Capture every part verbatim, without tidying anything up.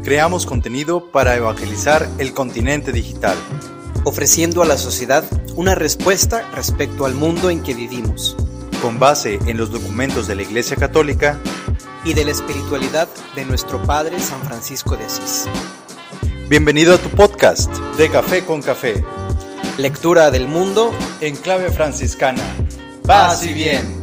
Creamos contenido para evangelizar el continente digital, ofreciendo a la sociedad una respuesta respecto al mundo en que vivimos, con base en los documentos de la Iglesia Católica y de la espiritualidad de nuestro Padre San Francisco de Asís. Bienvenido a tu podcast de Café con Café. Lectura del mundo en clave franciscana. Paz y bien.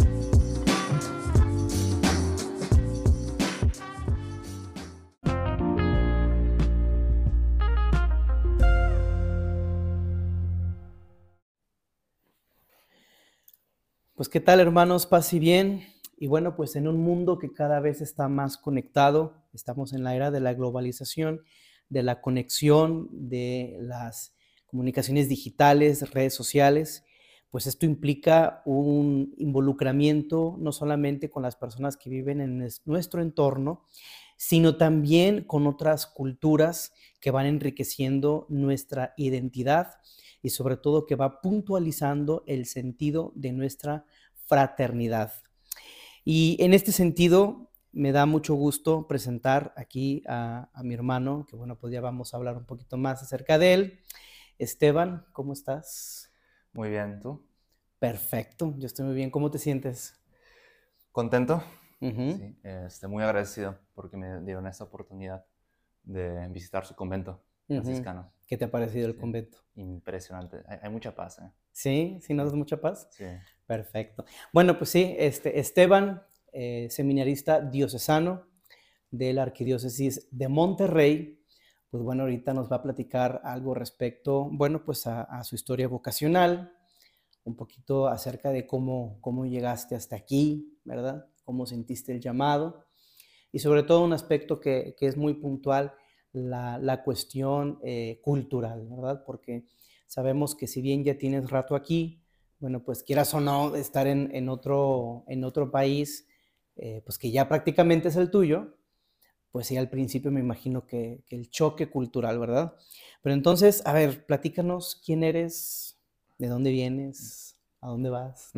Pues qué tal, hermanos, paz y bien. Y bueno, pues en un mundo que cada vez está más conectado, estamos en la era de la globalización, de la conexión, de las comunicaciones digitales, redes sociales, pues esto implica un involucramiento no solamente con las personas que viven en nuestro entorno, sino también con otras culturas que van enriqueciendo nuestra identidad y sobre todo que va puntualizando el sentido de nuestra fraternidad. Y en este sentido, me da mucho gusto presentar aquí a, a mi hermano, que bueno, pues ya vamos a hablar un poquito más acerca de él. Esteban, ¿cómo estás? Muy bien, ¿tú? Perfecto, yo estoy muy bien. ¿Cómo te sientes? ¿Contento? Uh-huh. Sí, estoy muy agradecido porque me dieron esta oportunidad de visitar su convento franciscano. Uh-huh. ¿Qué te ha parecido el Sí, convento? Impresionante, hay, hay mucha paz, ¿eh? ¿Sí? ¿Sí notas mucha paz? Sí. Perfecto. Bueno, pues sí, este, Esteban, eh, seminarista diocesano de la Arquidiócesis de Monterrey, pues bueno, ahorita nos va a platicar algo respecto, bueno, pues a, a su historia vocacional, un poquito acerca de cómo, cómo llegaste hasta aquí, ¿verdad? Cómo sentiste el llamado y sobre todo un aspecto que, que es muy puntual, la, la cuestión eh, cultural, ¿verdad? Porque sabemos que si bien ya tienes rato aquí, bueno, pues quieras o no estar en, en, otro, en otro país, eh, pues que ya prácticamente es el tuyo, pues sí, al principio me imagino que, que el choque cultural, ¿verdad? Pero entonces, a ver, platícanos quién eres, de dónde vienes, a dónde vas.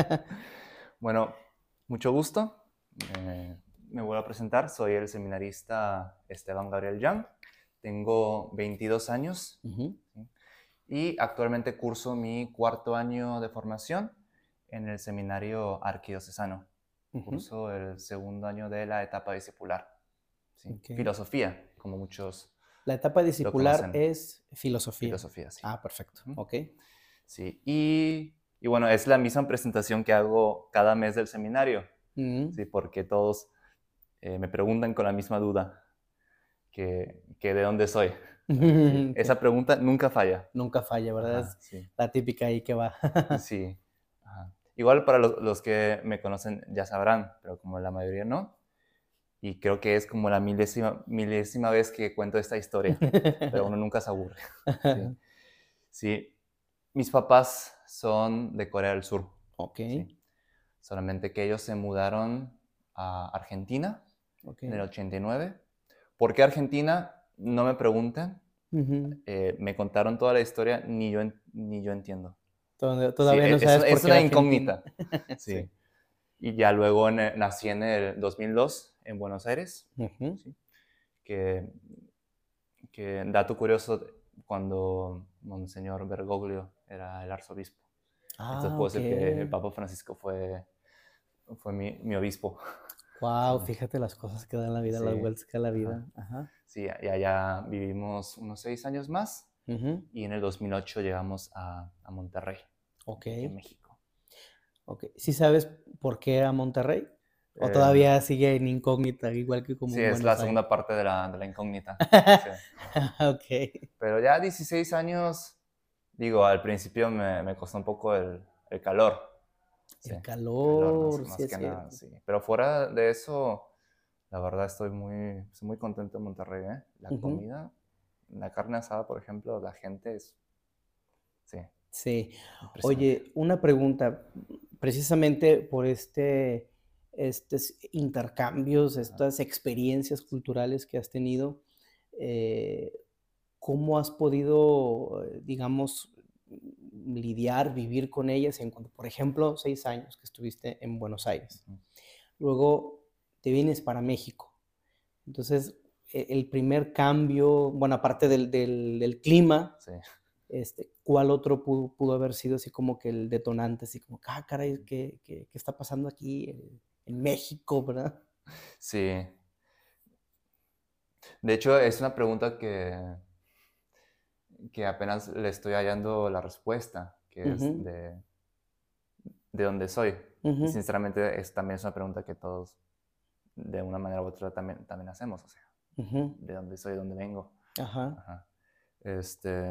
Bueno, mucho gusto. Eh, me voy a presentar, soy el seminarista Esteban Gabriel Young, tengo veintidós años. Uh-huh. ¿Sí? Y actualmente curso mi cuarto año de formación en el seminario arquidiocesano. Uh-huh. Curso el segundo año de la etapa discipular. ¿Sí? Okay. Filosofía, como muchos. La etapa discipular es filosofía. Filosofía, sí. Ah, perfecto. Uh-huh. Ok. Sí, y, y bueno, es la misma presentación que hago cada mes del seminario. Uh-huh. Sí, porque todos eh, me preguntan con la misma duda que, que de dónde soy. Sí, esa pregunta nunca falla. Nunca falla, ¿verdad? Ajá, es sí. La típica ahí que va. Sí. Ajá. Igual para los, los que me conocen ya sabrán, pero como la mayoría no. Y creo que es como la milésima, milésima vez que cuento esta historia, pero uno nunca se aburre. Sí. Sí. Mis papás son de Corea del Sur. Ok. Sí. Solamente que ellos se mudaron a Argentina okay. en el ochenta y nueve. ¿Por qué Argentina? No me pregunten. Uh-huh. Eh, me contaron toda la historia, ni yo, ni yo entiendo. Todavía sí, no sabes es, por es qué una Argentina. incógnita. Sí. Sí. Y ya luego en, nací en el dos mil dos en Buenos Aires. Uh-huh. ¿Sí? Que, que, dato curioso, cuando Monseñor Bergoglio era el arzobispo. Ah, Entonces puedo okay. decir que el Papa Francisco fue, fue mi, mi obispo. Wow, sí. Fíjate las cosas que dan la vida, sí. Las vueltas que da la vida. Ajá. Ajá. Sí, y allá vivimos unos seis años más. Uh-huh. Y en el dos mil ocho llegamos a, a Monterrey, okay. en México. Okay. ¿Sí sabes por qué a Monterrey? ¿O eh, todavía sigue en incógnita, igual que como Sí, en es Buenos la Aires? segunda parte de la, de la incógnita. Sí. Ok. Pero ya dieciséis años, digo, al principio me, me costó un poco el, el calor. Sí, el calor, calor más, sí más es que nada, sí. Pero fuera de eso, la verdad estoy muy, estoy muy contento en Monterrey, ¿eh? La uh-huh. comida, la carne asada, por ejemplo, la gente es... Sí. Sí. Oye, una pregunta, precisamente por este, estos intercambios, estas experiencias culturales que has tenido, eh, ¿cómo has podido, digamos, lidiar, vivir con ellas en cuanto, por ejemplo, seis años que estuviste en Buenos Aires? Uh-huh. Luego te vienes para México. Entonces, e- el primer cambio, bueno, aparte del, del, del clima, Sí. este, ¿cuál otro pudo, pudo haber sido así como que el detonante, así como, ah, caray, ¿qué, qué, qué está pasando aquí en, en México, verdad? Sí. De hecho, es una pregunta que, que apenas le estoy hallando la respuesta, que es Ujú, de, de dónde soy. Y ujú, sinceramente es, también es una pregunta que todos, de una manera u otra, también, también hacemos. O sea, ujú, de dónde soy, de dónde vengo. ajá, Ajá. Este,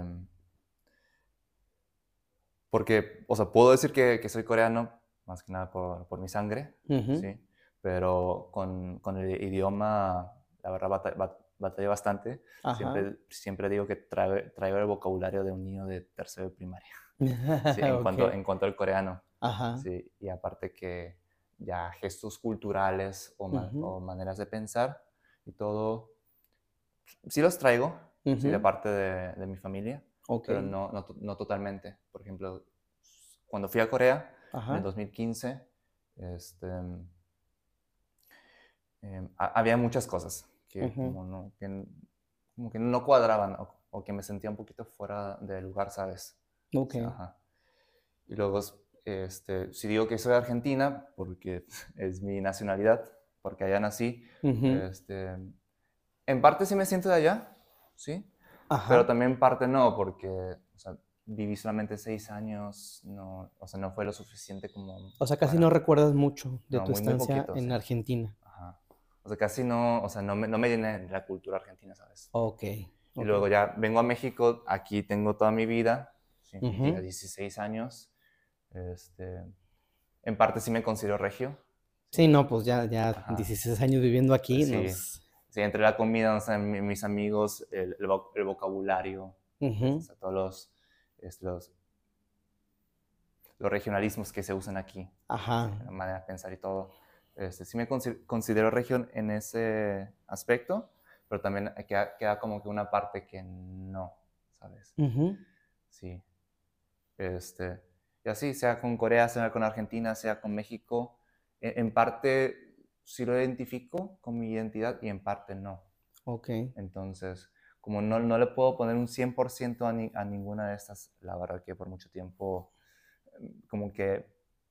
porque, o sea, puedo decir que, que soy coreano, más que nada por, por mi sangre, ujú, ¿sí? Pero con, con el idioma, la verdad, bata- bat- batallé bastante. ajá. Siempre, siempre digo que traigo, traigo el vocabulario de un niño de tercero de primaria, ¿sí? En cuanto, Ok, en cuanto al coreano, ajá, ¿sí? Y aparte que ya gestos culturales o, ma- ujú, o maneras de pensar y todo, sí los traigo, sí, de ujú, parte de, de mi familia, ok, pero no, no, to- no totalmente. Por ejemplo, cuando fui a Corea en el ajá, dos mil quince, este, em, ha- había muchas cosas que ujú, como no, que, n- como que no cuadraban o, o que me sentía un poquito fuera de lugar, ¿sabes? O ok, sea, ajá. Y luego, este, si digo que soy de Argentina, porque es mi nacionalidad, porque allá nací, ujú, este, en parte sí me siento de allá, ¿sí? Pero ajá. también en parte no, porque o sea, viví solamente seis años, no, o sea, no fue lo suficiente como O sea, casi no para... recuerdas mucho de No, tu muy, muy estancia poquito, sí. en Argentina. Ajá. O sea, casi no, o sea, no me, no me llené de la cultura argentina, ¿sabes? Ok, Y ok. luego ya vengo a México, aquí tengo toda mi vida, sí, ya Ujú. dieciséis años. Este, en parte sí me considero regio, sí. Sí, no, pues ya, ya Ajá. dieciséis años viviendo aquí, Sí, nos... sí, entre la comida, o sea, mi- mis amigos, el, el vo- el vocabulario, este, o Ujú, sea, todos los, este, los, los regionalismos que se usan aquí, sí, ajá, la manera de pensar y todo. Este, sí me consi- considero región en ese aspecto, pero también queda, queda como que una parte que no, ¿sabes? ujú, Sí. Este, y así, sea con Corea, sea con Argentina, sea con México, en, en parte sí lo identifico con mi identidad y en parte no. ok. Entonces, como no, no le puedo poner un cien por ciento a, ni- a ninguna de estas, la verdad que por mucho tiempo mm, como que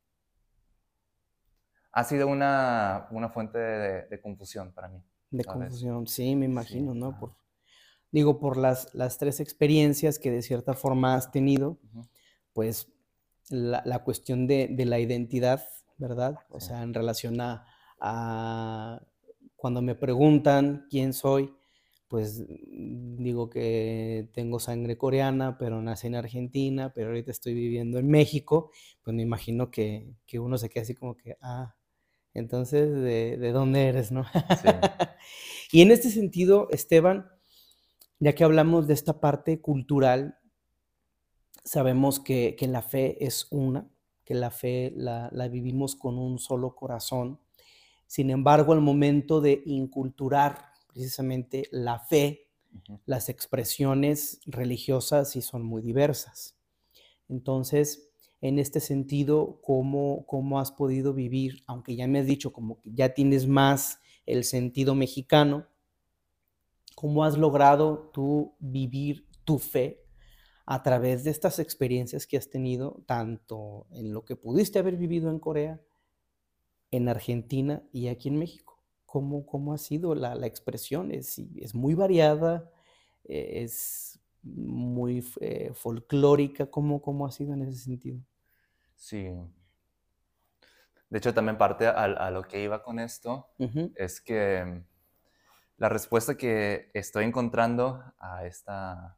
ha sido una, una fuente de, de confusión para mí, De ¿sabes? confusión, sí, me Sí, imagino, ¿no? Por, ajá. digo, por las, las tres experiencias que de cierta forma has tenido, Ujú, pues la, la cuestión de, de la identidad, ¿verdad? O sí, sea, en relación a, a cuando me preguntan quién soy, pues mm, digo que tengo sangre coreana, pero nací en Argentina, pero ahorita estoy viviendo en México, pues me imagino que, que uno se queda así como que, ah, entonces, ¿de, de dónde eres, no? sí, Y en este sentido, Esteban, ya que hablamos de esta parte cultural, sabemos que, que la fe es una, que la fe la, la vivimos con un solo corazón. Sin embargo, al momento de inculturar precisamente la fe, ujú, las expresiones religiosas sí son muy diversas. Entonces, en este sentido, ¿cómo, cómo has podido vivir, aunque ya me has dicho como que ya tienes más el sentido mexicano, cómo has logrado tú vivir tu fe a través de estas experiencias que has tenido, tanto en lo que pudiste haber vivido en Corea, en Argentina y aquí en México? ¿Cómo, cómo ha sido la, la expresión? Es, es muy variada, eh, es muy eh, folclórica. ¿Cómo, ¿Cómo ha sido en ese sentido? sí. De hecho, también parte a, a lo que iba con esto Ujú, es que la respuesta que estoy encontrando a esta,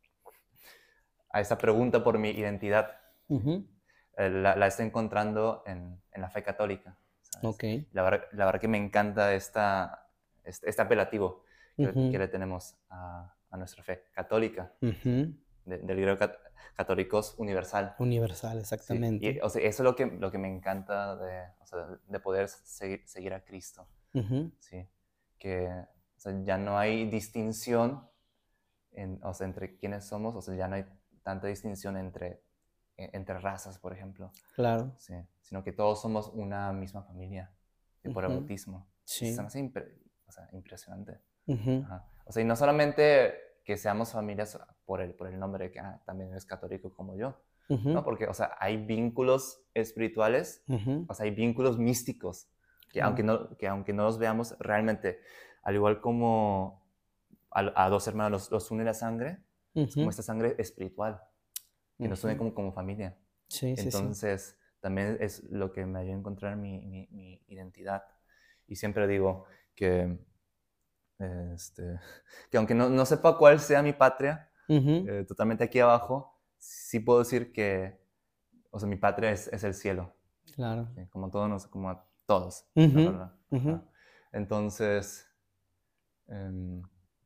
a esta pregunta por mi identidad ¿sí? ujú, Eh, la, la estoy encontrando en, en la fe católica, ¿sabes? ok, La verdad, la verdad que me encanta esta, este, este apelativo que, que ujú, le tenemos a, a nuestra fe católica, ¿sí? ujú. De- del griego cat- católicos universal. Universal, Sí, y exactamente. o sea, eso es lo que, lo que me encanta de, o sea, de poder seguir, seguir a Cristo, Ujú, ¿sí? Que o sea, ya no hay distinción en, o sea, entre quiénes somos, o sea, ya no hay tanta distinción entre, e- entre razas, por ejemplo, claro. ¿sí? Sino que todos somos una misma familia, y por el Ujú, bautismo. Y se me sí. hace impre- o sea, impresionante. Ujú. Ajá. O sea, y no solamente que seamos familias por el, por el nombre de que ah, también eres católico como yo, Ujú. ¿no? Porque, o sea, hay vínculos espirituales, Ujú. o sea, hay vínculos místicos, que, Claro. aunque no, que aunque no los veamos realmente, al igual como a, a dos hermanos los, los une la sangre, es como Ujú. esta sangre espiritual, que nos une Ujú. como, como familia. Sí, sí, sí. Entonces, también es lo que me ayuda a encontrar mi, mi, mi identidad. Y siempre digo que, este, que aunque no, no sepa cuál sea mi patria, Ujú. eh, totalmente aquí abajo, sí puedo decir que, o sea, mi patria es, es el cielo, Claro. ¿sí? Como todos, nos- como a todos, la Ujú. verdad. Ujú. Ajá. Entonces, em,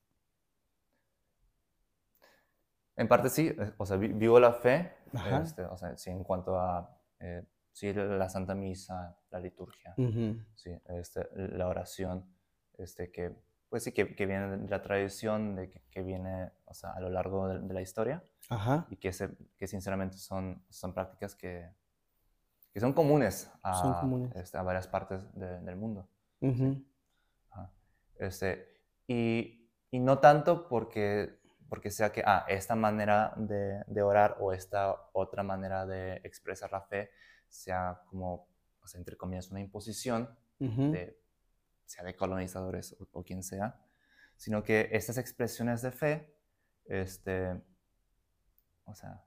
en parte sí, eh, o sea, vi- vivo la fe, Ajá. este, o sea, sí, en cuanto a, eh, sí, la Santa Misa, la liturgia, Ujú. sí, este, la oración, este, que, pues sí, que, que viene de la tradición, de que, que viene, o sea, a lo largo de, de la historia, Ajá. y que, se, que sinceramente son, son prácticas que, que son comunes Son a, comunes. este, a varias partes de- del mundo, ¿sí? Ujú. Ajá. Este, y, y no tanto porque, porque sea que, ah, esta manera de, de orar o esta otra manera de expresar la fe sea como, o sea, entre comillas, una imposición Ujú. de, sea de colonizadores o, o quien sea, sino que estas expresiones de fe, este, o sea,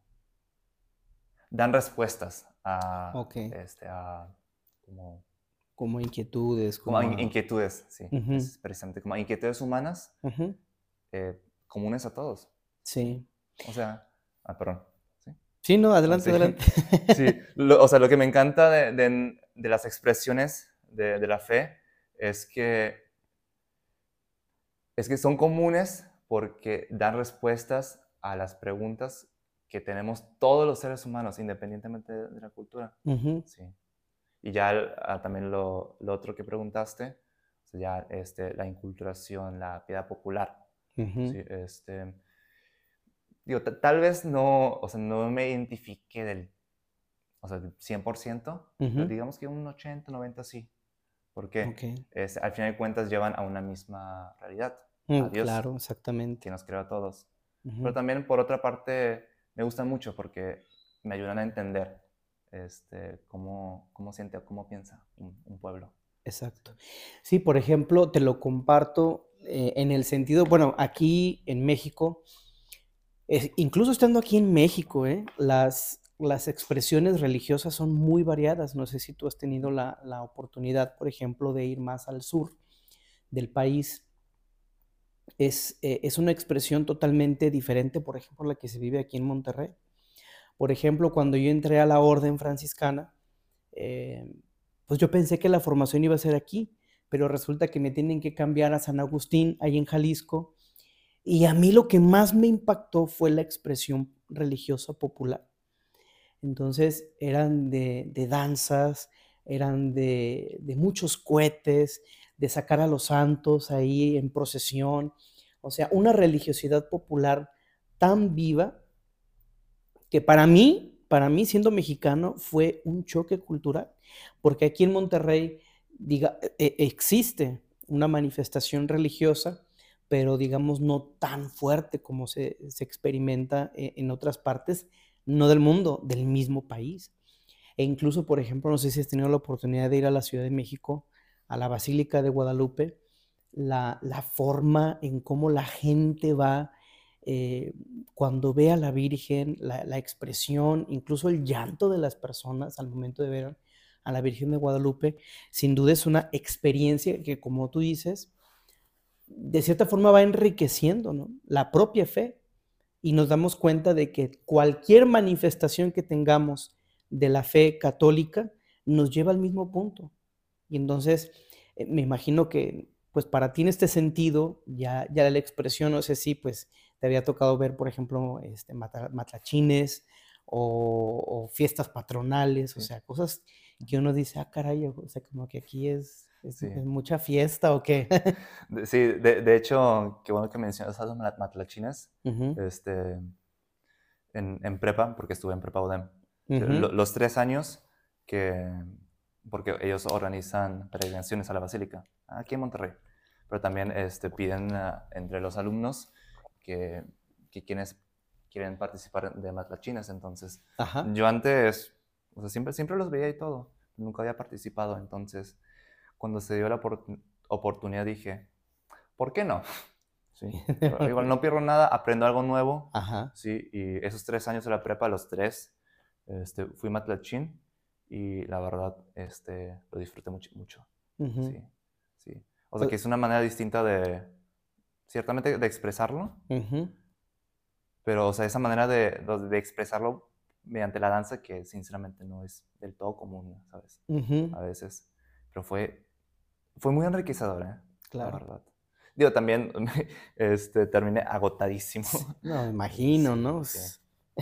dan respuestas a, Ok. este, a como, Como inquietudes, como a como in- a... inquietudes, sí, Ujú. es precisamente, como a inquietudes humanas Ujú. eh, comunes a todos. Sí. O sea, ah, perdón. Sí, Sí, no, ah, adelante, sí. adelante. Sí, lo- o sea, lo que me encanta de, de- de las expresiones de, de la fe es que, es que son comunes porque dan respuestas a las preguntas que tenemos todos los seres humanos, independientemente de, de la cultura. Ujú. Sí. Y ya el- ah, también lo, lo otro que preguntaste, o sea, ya este, la inculturación, la piedad popular. Ujú. Sí, este, digo, ta- tal vez no, o sea, no me identifique del, o sea, del cien por ciento, pero Ujú. digamos que un ochenta, noventa sí. ¿Por qué? Ok. Es, al final de cuentas llevan a una misma realidad, Mm, a Dios, claro, exactamente. que nos creó a todos. Pero Ujú. también, por otra parte, me gusta mucho porque me ayudan a entender este, cómo, cómo siente o cómo piensa un, un pueblo. Exacto. Sí, por ejemplo, te lo comparto eh, en el sentido, bueno, aquí en México, es- incluso estando aquí en México, ¿eh? las, las expresiones religiosas son muy variadas. No sé si tú has tenido la, la oportunidad, por ejemplo, de ir más al sur del país. Es, eh, es una expresión totalmente diferente, por ejemplo, la que se vive aquí en Monterrey. Por ejemplo, cuando yo entré a la orden franciscana, eh, pues yo pensé que la formación iba a ser aquí, pero resulta que me tienen que cambiar a San Agustín, ahí en Jalisco, y a mí lo que más me impactó fue la expresión religiosa popular. Entonces eran de, de danzas, eran de, de muchos cohetes, de sacar a los santos ahí en procesión, o sea, una religiosidad popular tan viva que para mí, para mí siendo mexicano, fue un choque cultural, porque aquí en Monterrey diga, e- existe una manifestación religiosa, pero digamos no tan fuerte como se, se experimenta e- en otras partes, no del mundo, del mismo país. E incluso, por ejemplo, no sé si has tenido la oportunidad de ir a la Ciudad de México, a la Basílica de Guadalupe, la, la forma en cómo la gente va eh, cuando ve a la Virgen, la, la expresión, incluso el llanto de las personas al momento de ver a la Virgen de Guadalupe, sin duda es una experiencia que, como tú dices, de cierta forma va enriqueciendo, ¿no?, la propia fe, y nos damos cuenta de que cualquier manifestación que tengamos de la fe católica nos lleva al mismo punto. Y entonces, eh, me imagino que, pues, para ti en este sentido, ya ya la expresión, no sé si, pues, te había tocado ver, por ejemplo, este, mata matlachines o o fiestas patronales, o Sí, sea, cosas que ujú, uno dice: "Ah, caray, o sea, como que aquí es es sí. es mucha fiesta", ¿o qué? De- sí, de, de hecho, qué bueno que mencionas a los ma- matlachines. Ujú, Este, en, en prepa, porque estuve en prepa UDEM. Lo- ujú, los tres años que, porque ellos organizan peregrinaciones a la basílica, aquí en Monterrey. pero también este, piden uh, entre los alumnos que, que quienes quieren participar de matlachines. Entonces, Ajá. yo antes, o sea, siempre, siempre los veía y todo, nunca había participado. Entonces, cuando se dio la opor- oportunidad dije, ¿por qué no? Sí. Igual no pierdo nada, aprendo algo nuevo. Ajá. Sí, y esos tres años de la prepa, los tres, este, fui matlachín y la verdad este, lo disfruté mucho. mucho. Uh-huh. Sí, sí. O sea que es una manera distinta de, ciertamente, de expresarlo, uh-huh. pero o sea, esa manera de, de expresarlo mediante la danza que sinceramente no es del todo común, ¿sabes? Uh-huh. A veces. Pero fue, fue muy enriquecedor, ¿eh? Claro. La verdad. Digo, también este, terminé agotadísimo. No, me imagino, Sí, ¿no? sí.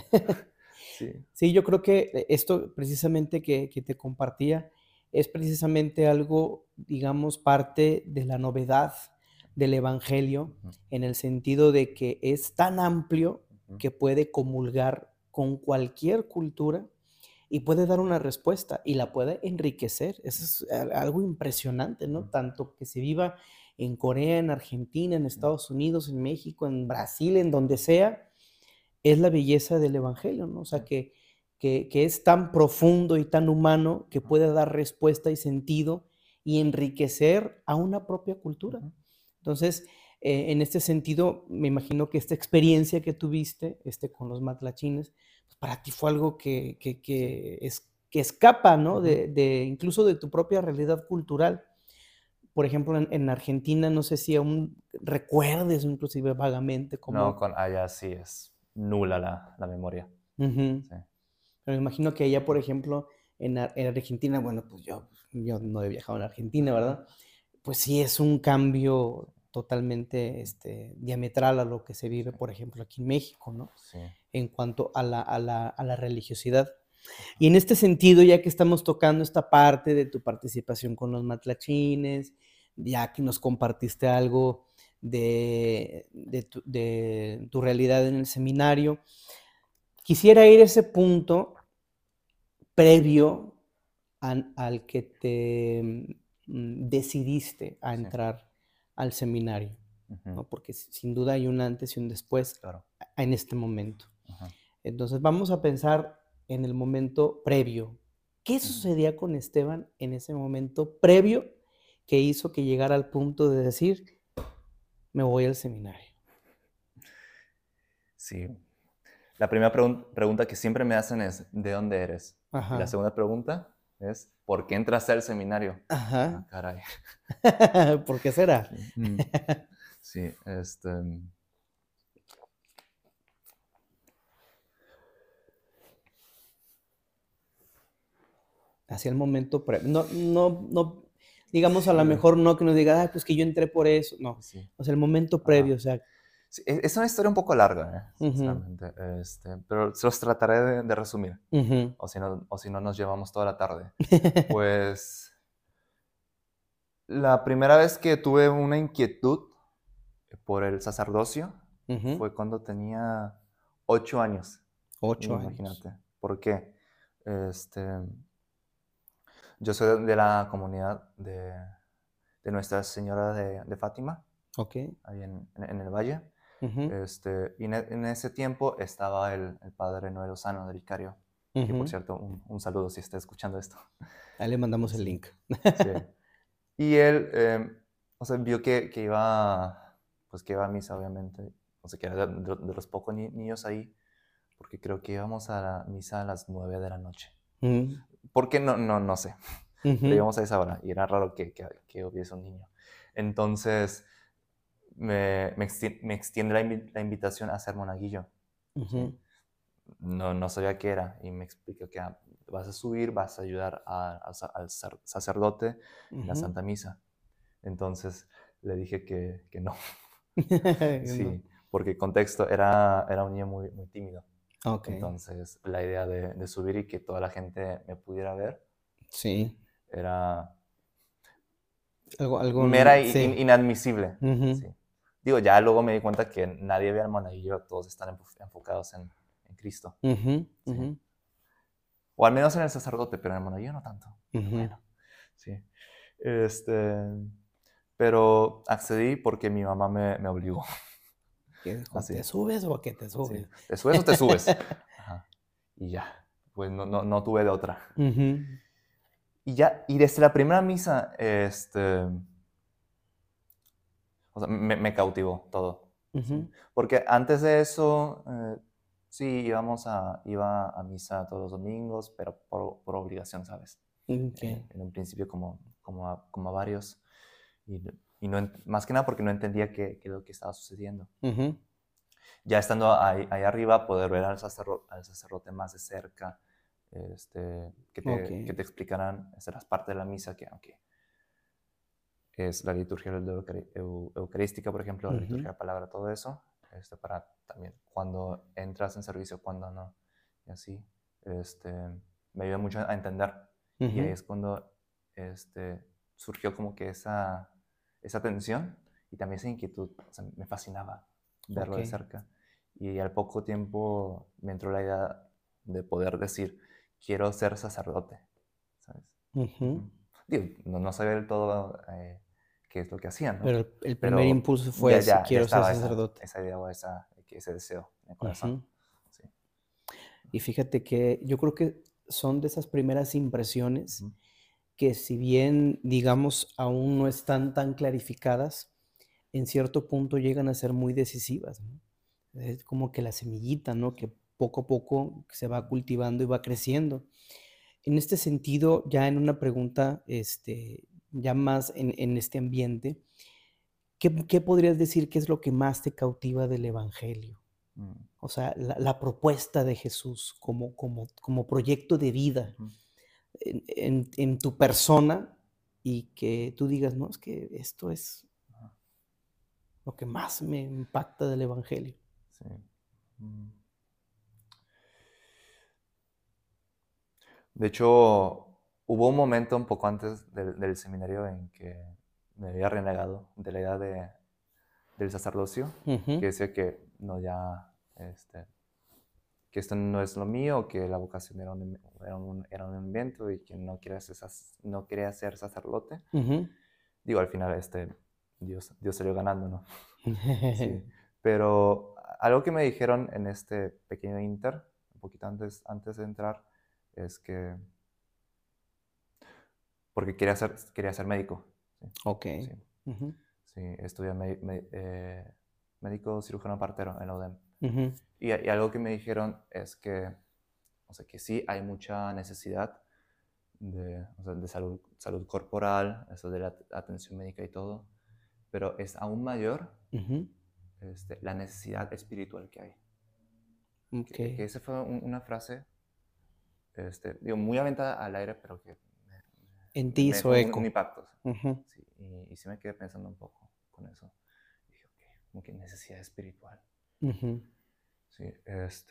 Sí. Sí, yo creo que esto precisamente que, que te compartía es precisamente algo, digamos, parte de la novedad del Evangelio, Ujú. en el sentido de que es tan amplio Ujú. que puede comulgar con cualquier cultura y puede dar una respuesta y la puede enriquecer. Eso es a- algo impresionante, ¿no? Ujú. Tanto que se viva en Corea, en Argentina, en Estados Unidos, en México, en Brasil, en donde sea, es la belleza del Evangelio, ¿no? O sea, Sí. que, que, que es tan profundo y tan humano que Ujú. puede dar respuesta y sentido y enriquecer a una propia cultura. Ujú. Entonces, eh, en este sentido, me imagino que esta experiencia que tuviste este, con los matlachines, pues para ti fue algo que, que, que, es, que escapa, ¿no? Ujú. De, de, incluso de tu propia realidad cultural. Por ejemplo, en, en Argentina, no sé si aún recuerdes, inclusive vagamente, No, cómo... con allá sí es nula la, la memoria. Ujú. Sí. Pero me imagino que allá, por ejemplo, en, Ar- en Argentina, bueno, pues yo, yo no he viajado en Argentina, ¿verdad? Pues sí es un cambio totalmente este, diametral a lo que se vive, Sí. por ejemplo, aquí en México, ¿no? Sí. En cuanto a la, a la, a la religiosidad. Y en este sentido, ya que estamos tocando esta parte de tu participación con los matlachines, ya que nos compartiste algo de, de, tu, de tu realidad en el seminario, quisiera ir a ese punto previo an- al que te mm, decidiste a Sí. entrar al seminario, Ujú. ¿no? Porque s- sin duda hay un antes y un después Claro. a- en este momento. Ajá. Entonces vamos a pensar en el momento previo. ¿Qué Ujú. sucedía con Esteban en ese momento previo que hizo que llegara al punto de decir, me voy al seminario? Sí. La primera pregun- pregunta que siempre me hacen es, ¿de dónde eres? Y la Ajá, segunda pregunta es, ¿por qué entraste al seminario? Ah, ajá. caray. ¿Por qué será? Sí. Mm. Sí, este... Hacia el momento previo. No, no, no, digamos a lo Sí, mejor no que nos diga, ah, pues que yo entré por eso. No, sí. o sea, el momento Ajá. previo, o sea. Sí, e- es una historia un poco larga, ¿eh? Ujú, Sinceramente, este, pero se los trataré de, de resumir, ujú. o si no, o si no nos llevamos toda la tarde. Pues la primera vez que tuve una inquietud por el sacerdocio Ujú. fue cuando tenía ocho años. Ocho años. Imagínate. ¿Por qué? Este, yo soy de la comunidad de, de Nuestra Señora de, de Fátima, Ok. ahí en, en- en el valle. Ujú, Este, y en, e- en ese tiempo estaba el, el padre Noel Lozano del Vicario, que por ujú. cierto, un, un saludo si está escuchando esto. Ahí le mandamos el Sí, link. sí. Y él, eh, o sea, vio que, que iba, pues que iba a misa, obviamente. O sea, que era de, de- de los pocos ni- niños ahí, porque creo que íbamos a la misa a las nueve de la noche. Mm, ¿Por qué? No, no, no sé. Pero ujú, íbamos a esa hora y era raro que, que, que hubiese un niño. Entonces, me, me, exti- me extiende la, invi- la invitación a ser monaguillo. ¿Sí? ujú, No, no sabía qué era y me explicó que ah, vas a subir, vas a ayudar a- a sa- al sar- sacerdote en la ujú. Santa Misa. Entonces le dije que, que no. No. Sí, porque contexto, era, era un niño muy, muy tímido. Ok, Entonces la idea de, de subir y que toda la gente me pudiera ver, ¿sí? sí. Era Algo, algo, mera i- in- sí. inadmisible. Ujú, Sí. Digo, ya luego me di cuenta que nadie ve al monaguillo, todos están enfo- enfocados en, en Cristo. ujú, Sí. ujú, O al menos en el sacerdote, pero en el monaguillo no tanto. Pero ujú. bueno, sí. Este, Pero accedí porque mi mamá me, me obligó. ¿Qué dijo? Así. ¿Te subes o a qué te subes? Sí. ¿Te subes o te subes? Ajá. Y ya, pues no, no, no tuve de otra. Uh-huh. Y ya, y desde la primera misa, este, o sea, me, me cautivó todo. Uh-huh. ¿Sí? Porque antes de eso, eh, sí, íbamos a, iba a misa todos los domingos, pero por, por obligación, ¿sabes? Okay. Eh, en un principio como, como, a, como a varios. Y, y no, más que nada porque no entendía qué, qué es lo que estaba sucediendo. Uh-huh. Ya estando ahí, ahí arriba, poder ver al sacerdote, al sacerdote más de cerca, este, que, te, Okay. que te explicarán las partes de la misa, que aunque es la liturgia de la eucarística, por ejemplo, la Uh-huh. liturgia de la palabra, todo eso, este, para también cuando entras en servicio, cuando no, y así, este, me ayuda mucho a entender. Uh-huh. Y ahí es cuando este, surgió como que esa, esa tensión y también esa inquietud, o sea, me fascinaba verlo okay. de cerca. Y al poco tiempo me entró la idea de poder decir, quiero ser sacerdote, ¿sabes? Uh-huh. Digo, no, no sabía del todo eh, qué es lo que hacían, ¿no? Pero el, el primer Pero impulso fue ya, ese, ya, quiero ya ser sacerdote. Esa, esa idea o esa, ese deseo en el corazón. Uh-huh. Sí. Y fíjate que yo creo que son de esas primeras impresiones uh-huh. que si bien, digamos, aún no están tan clarificadas, en cierto punto llegan a ser muy decisivas, ¿no? Es como que la semillita, ¿no? Que poco a poco se va cultivando y va creciendo. En este sentido, ya en una pregunta, este, ya más en, en este ambiente, ¿qué, ¿qué podrías decir que es lo que más te cautiva del Evangelio? Mm. O sea, la, la propuesta de Jesús como, como, como proyecto de vida uh-huh. en, en, en tu persona y que tú digas, no, es que esto es uh-huh. lo que más me impacta del Evangelio. Sí. Mm. De hecho, hubo un momento un poco antes del, del seminario en que me había renegado de la idea de, del sacerdocio, uh-huh. que decía que no ya, este, que esto no es lo mío, que la vocación era un, era un, era un invento y que no quería ser, no quería ser sacerdote. Uh-huh. Digo, al final este, Dios, Dios salió ganando, ¿no? Sí. Pero algo que me dijeron en este pequeño inter, un poquito antes, antes de entrar, es que porque quería ser, quería ser médico. ¿Sí? Ok. Sí, uh-huh. Sí, estudié me, me, eh, médico cirujano partero en la U D E M. Uh-huh. Y, y algo que me dijeron es que, o sea, que sí hay mucha necesidad de, o sea, de salud, salud corporal, eso de la atención médica y todo, pero es aún mayor uh-huh. este, la necesidad espiritual que hay. Okay. Que, que esa fue un, una frase, este, digo, muy aventada al aire, pero que me, en ti hizo me, eco. Un, un impacto. Uh-huh. Sí, y, y sí me quedé pensando un poco con eso. Y dije, ok, como que necesidad espiritual. Uh-huh. Sí, este...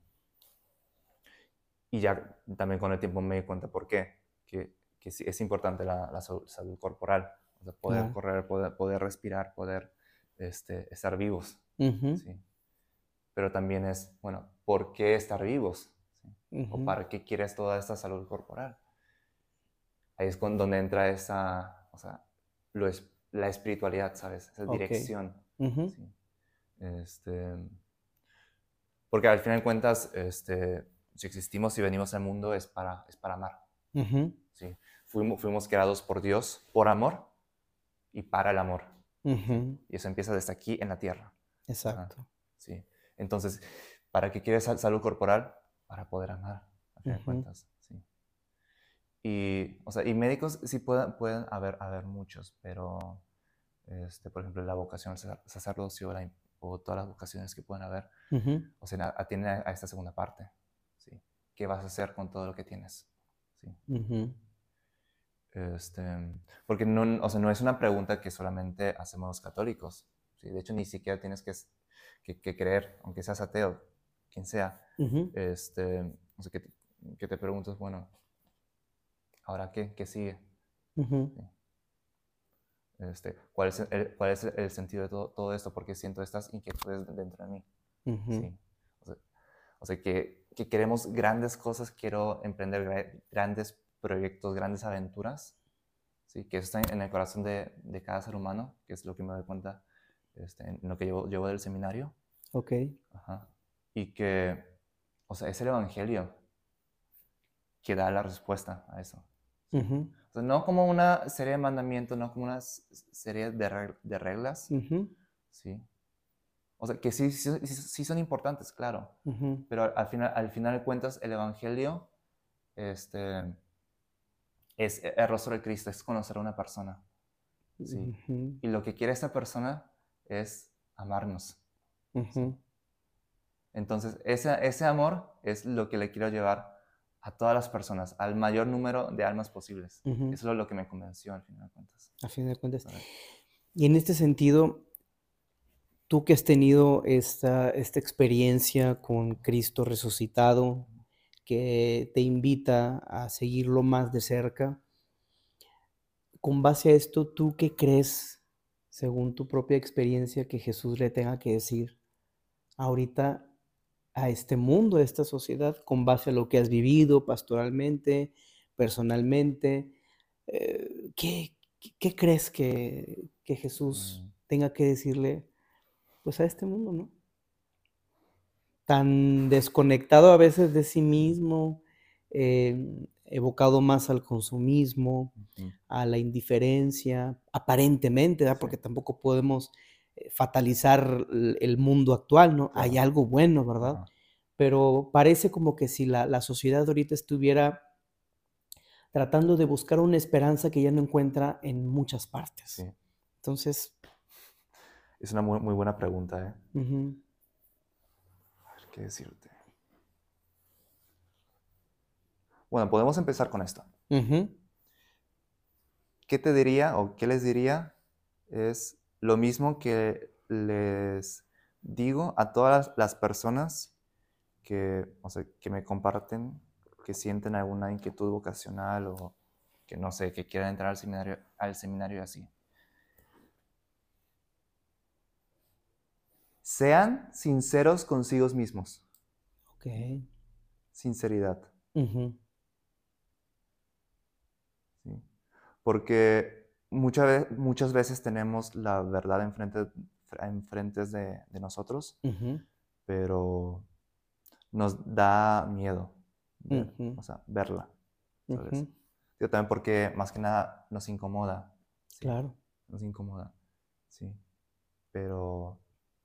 Y ya también con el tiempo me di cuenta por qué. Que, que sí, es importante la, la salud, salud corporal. O sea, poder uh-huh. correr, poder, poder respirar, poder este, estar vivos. Uh-huh. Sí. Pero también es, bueno, ¿por qué estar vivos? ¿Sí? Uh-huh. ¿O para qué quieres toda esta salud corporal? Ahí es con, donde entra esa, o sea, lo es, la espiritualidad, ¿sabes? Esa okay. dirección. Uh-huh. ¿Sí? Este, porque al final de cuentas, este, si existimos y venimos al mundo es para, es para amar. Uh-huh. ¿Sí? Fuimos, fuimos creados por Dios, por amor y para el amor. Uh-huh. ¿Sí? Y eso empieza desde aquí en la tierra. Exacto. Ajá. Sí. Entonces, ¿para qué quieres salud corporal? Para poder amar, al final uh-huh. de cuentas. ¿Sí? Y, o sea, y médicos sí pueden, pueden haber, haber muchos, pero, este, por ejemplo, la vocación al sacerdocio la, o todas las vocaciones que pueden haber, uh-huh. o sea, atienden a, a esta segunda parte. ¿Sí? ¿Qué vas a hacer con todo lo que tienes? ¿Sí? Uh-huh. Este, porque no, o sea, no es una pregunta que solamente hacemos los católicos. ¿Sí? De hecho, ni siquiera tienes que, que, que creer, aunque seas ateo, quien sea. Uh-huh. este, o sea, que, te, que te preguntes, bueno, ¿ahora qué? ¿Qué sigue? Uh-huh. ¿Sí? Este, ¿cuál, es el, ¿Cuál es el sentido de todo, todo esto? Porque siento estas inquietudes dentro de mí. Uh-huh. ¿Sí? O sea, o sea que, que queremos grandes cosas, quiero emprender grandes proyectos, grandes aventuras, ¿sí? Que eso está en el corazón de, de cada ser humano, que es lo que me doy cuenta este, en lo que llevo, llevo del seminario. Ok. Ajá. Y que, o sea, es el Evangelio que da la respuesta a eso. ¿Sí? Uh-huh. O sea, no como una serie de mandamientos, no como una serie de, reg de reglas, uh-huh. ¿sí? O sea, que sí, sí, sí, sí son importantes, claro, uh-huh. pero al, al, final, al final de cuentas el Evangelio este, es el rostro de Cristo, es conocer a una persona, ¿sí? Uh-huh. Y lo que quiere esta persona es amarnos, uh-huh. ¿sí? Entonces, ese, ese amor es lo que le quiero llevar a todas las personas, al mayor número de almas posibles. Uh-huh. Eso es lo que me convenció al final de cuentas. A fin de cuentas. ¿Sabes? Y en este sentido, tú que has tenido esta, esta experiencia con Cristo resucitado, que te invita a seguirlo más de cerca, con base a esto, ¿tú qué crees, según tu propia experiencia, que Jesús le tenga que decir ahorita a este mundo, a esta sociedad, con base a lo que has vivido pastoralmente, personalmente? Eh, ¿qué, qué crees que, que Jesús mm. tenga que decirle pues a este mundo, ¿no? Tan desconectado a veces de sí mismo, eh, evocado más al consumismo, uh-huh. a la indiferencia, aparentemente, ¿verdad? Sí. Porque tampoco podemos fatalizar el mundo actual, ¿no? Claro. Hay algo bueno, ¿verdad? Uh-huh. Pero parece como que si la, la sociedad ahorita estuviera tratando de buscar una esperanza que ya no encuentra en muchas partes. Sí. Entonces... Es una muy, muy buena pregunta, ¿eh? Uh-huh. A ver, ¿qué decirte? Bueno, podemos empezar con esto. Uh-huh. ¿Qué te diría o qué les diría? Es lo mismo que les digo a todas las personas que, o sea, que me comparten, que sienten alguna inquietud vocacional o que, no sé, que quieran entrar al seminario, al seminario así. Sean sinceros consigo mismos. Ok. Sinceridad. Uh-huh. ¿Sí? Porque muchas veces, muchas veces tenemos la verdad enfrente, enfrente de, de nosotros, uh-huh. pero nos da miedo ver, uh-huh. o sea, verla, ¿sabes? Uh-huh. Yo también porque más que nada nos incomoda. ¿Sí? Claro. Nos incomoda, sí. Pero...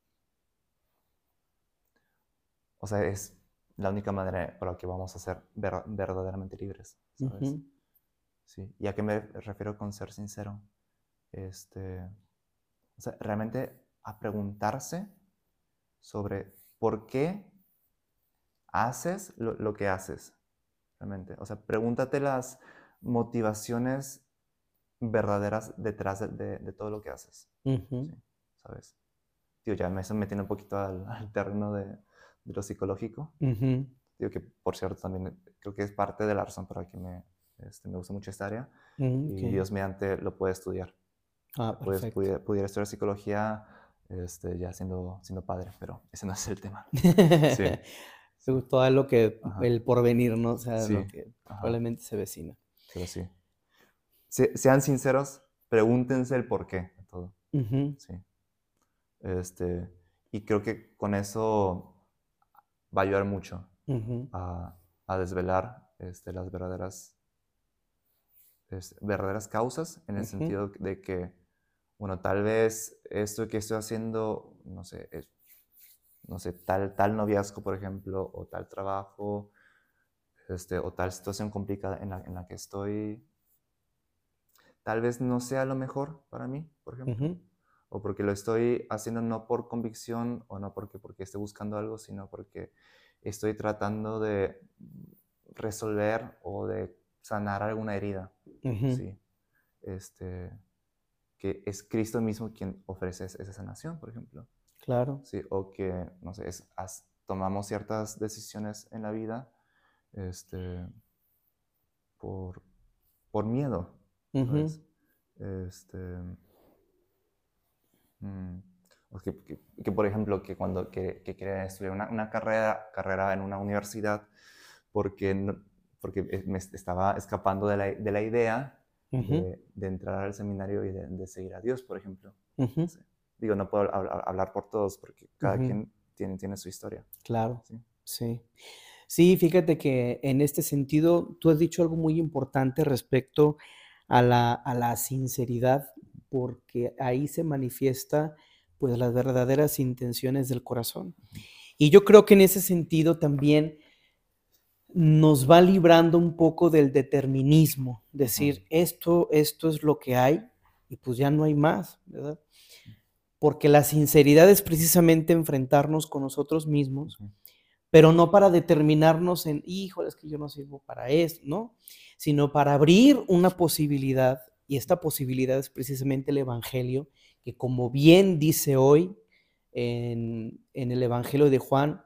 O sea, es la única manera por la que vamos a ser ver, verdaderamente libres, ¿sabes? Uh-huh. Sí. ¿Y a qué me refiero con ser sincero? Este, o sea, realmente a preguntarse sobre por qué haces lo, lo que haces, realmente. O sea, pregúntate las motivaciones verdaderas detrás de, de, de todo lo que haces, uh-huh. ¿sí? ¿Sabes? Tío, ya me estoy metiendo un poquito al, al terreno de... de lo psicológico. Uh-huh. Digo que, por cierto, también creo que es parte de la razón por la que me, este, me gusta mucho esta área. Uh-huh. Y Dios mediante lo puede estudiar. Ah, Puedes, pudiera, pudiera estudiar psicología este, ya siendo, siendo padre, pero ese no es el tema. Sí. Me gustó lo que, Ajá. el porvenir, ¿no? O sea, sí. lo que Ajá. probablemente se vecina. Pero sí. Se, sean sinceros, pregúntense el por qué de todo. Uh-huh. Sí. Este, y creo que con eso va a ayudar mucho uh-huh. a, a desvelar este, las verdaderas, es, verdaderas causas, en el uh-huh. sentido de que, bueno, tal vez esto que estoy haciendo, no sé, es, no sé, tal, tal noviazgo, por ejemplo, o tal trabajo, este, o tal situación complicada en la, en la que estoy, tal vez no sea lo mejor para mí, por ejemplo. Uh-huh. O porque lo estoy haciendo no por convicción, o no porque, porque esté buscando algo, sino porque estoy tratando de resolver o de sanar alguna herida, uh-huh. ¿sí? Este, que es Cristo mismo quien ofrece esa sanación, por ejemplo. Claro. Sí, o que, no sé, es, as, tomamos ciertas decisiones en la vida este, por, por miedo, ¿sabes? Uh-huh. Este, mm, Que, que, que, por ejemplo, que cuando que, que quería estudiar una, una carrera, carrera en una universidad porque, no, porque me estaba escapando de la, de la idea uh-huh. de, de entrar al seminario y de, de seguir a Dios, por ejemplo. Uh-huh. Sí. Digo, no puedo hab- hablar por todos porque cada uh-huh. quien tiene, tiene su historia. Claro, sí. sí. Sí, fíjate que en este sentido tú has dicho algo muy importante respecto a la, a la sinceridad, porque ahí se manifiesta pues las verdaderas intenciones del corazón. Y yo creo que en ese sentido también nos va librando un poco del determinismo, decir, uh-huh. esto, esto es lo que hay y pues ya no hay más, ¿verdad? Porque la sinceridad es precisamente enfrentarnos con nosotros mismos, uh-huh. pero no para determinarnos en, híjole, es que yo no sirvo para eso, ¿no? Sino para abrir una posibilidad, y esta posibilidad es precisamente el Evangelio, que como bien dice hoy en, en el Evangelio de Juan,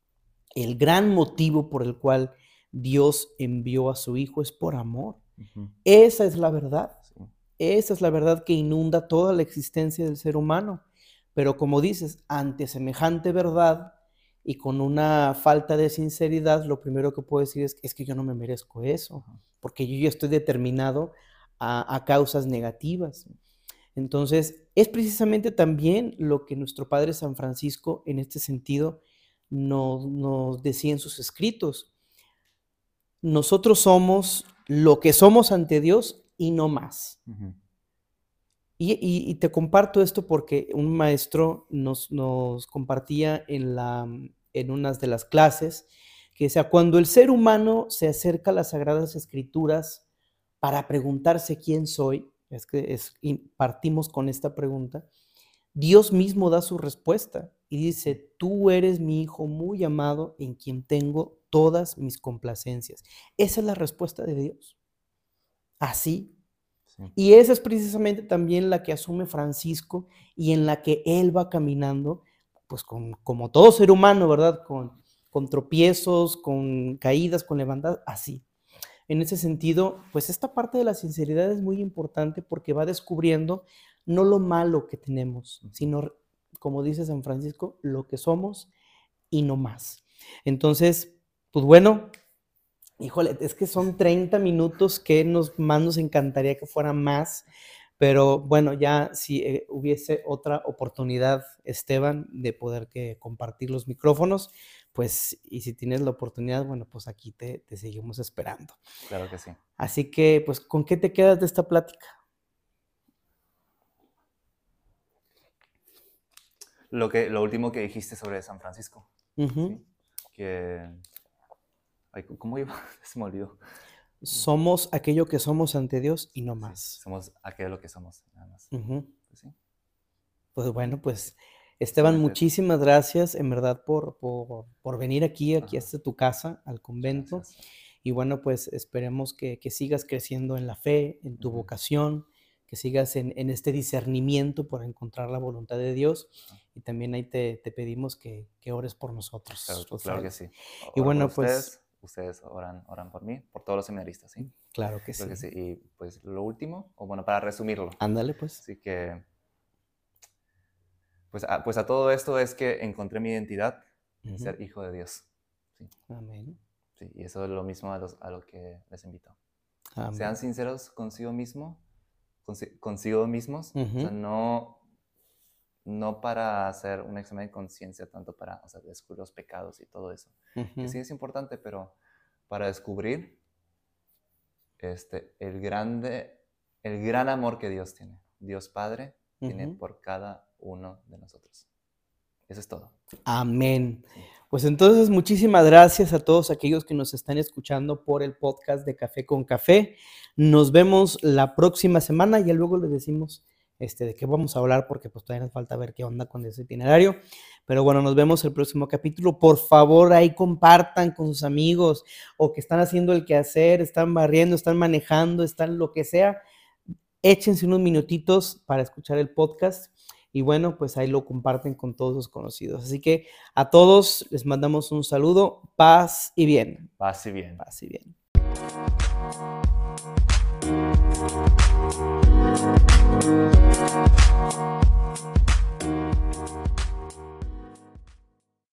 el gran motivo por el cual Dios envió a su Hijo es por amor. Uh-huh. Esa es la verdad. Sí. Esa es la verdad que inunda toda la existencia del ser humano. Pero como dices, ante semejante verdad y con una falta de sinceridad, lo primero que puedo decir es, es que yo no me merezco eso, porque yo ya estoy determinado a, a causas negativas. Entonces, es precisamente también lo que nuestro Padre San Francisco en este sentido nos, nos decía en sus escritos. Nosotros somos lo que somos ante Dios y no más. Uh-huh. Y, y, y te comparto esto porque un maestro nos, nos compartía en, la, en unas de las clases que decía, cuando el ser humano se acerca a las Sagradas Escrituras para preguntarse quién soy, es que es, partimos con esta pregunta, Dios mismo da su respuesta y dice, tú eres mi hijo muy amado en quien tengo todas mis complacencias. Esa es la respuesta de Dios. Así. Sí. Y esa es precisamente también la que asume Francisco y en la que él va caminando, pues con, como todo ser humano, ¿verdad? Con, con tropiezos, con caídas, con levantadas, así. En ese sentido, pues esta parte de la sinceridad es muy importante porque va descubriendo no lo malo que tenemos, sino, como dice San Francisco, lo que somos y no más. Entonces, pues bueno, híjole, es que son treinta minutos que nos, más nos encantaría que fuera más, pero bueno, ya si eh, hubiese otra oportunidad, Esteban, de poder que compartir los micrófonos, pues, y si tienes la oportunidad, bueno, pues aquí te, te seguimos esperando. Claro que sí. Así que, pues, ¿con qué te quedas de esta plática? Lo, que, lo último que dijiste sobre San Francisco. Uh-huh. ¿Sí? Que... Ay, ¿cómo iba? Se me olvidó. Somos aquello que somos ante Dios y no más. Sí, somos aquello que somos, nada más. Uh-huh. Pues, sí. Pues bueno, pues Esteban, sí, muchísimas gracias en verdad por, por, por venir aquí, aquí hasta tu casa, al convento. Gracias. Y bueno, pues esperemos que, que sigas creciendo en la fe, en tu uh-huh. vocación, que sigas en, en este discernimiento por encontrar la voluntad de Dios. Uh-huh. Y también ahí te, te pedimos que, que ores por nosotros. Claro, pues, claro que sí. Oro y bueno, pues... Ustedes. Ustedes oran, oran por mí, por todos los seminaristas, ¿sí? Claro que, Creo sí. que sí. Y pues lo último, o bueno, para resumirlo. Ándale, pues. Así que, pues a, pues a todo esto es que encontré mi identidad, uh-huh. ser hijo de Dios. ¿Sí? Amén. Sí, y eso es lo mismo a, los, a lo que les invito. Amén. Sean sinceros consigo mismo, consi, consigo mismos, uh-huh. o sea, no... no para hacer un examen de conciencia, tanto para, o sea, descubrir los pecados y todo eso, uh-huh. que sí es importante, pero para descubrir este, el, grande, el gran amor que Dios tiene, Dios Padre uh-huh. tiene por cada uno de nosotros. Eso es todo. Amén. Sí. Pues entonces, muchísimas gracias a todos aquellos que nos están escuchando por el podcast de Café con Café. Nos vemos la próxima semana, ya luego les decimos Este, de qué vamos a hablar, porque pues todavía nos falta ver qué onda con ese itinerario, pero bueno, nos vemos el próximo capítulo. Por favor, ahí compartan con sus amigos, o que están haciendo el quehacer, están barriendo, están manejando, están lo que sea, échense unos minutitos para escuchar el podcast, y bueno, pues ahí lo comparten con todos sus conocidos. Así que a todos les mandamos un saludo, paz y bien. Paz y bien. Paz y bien. Thank you.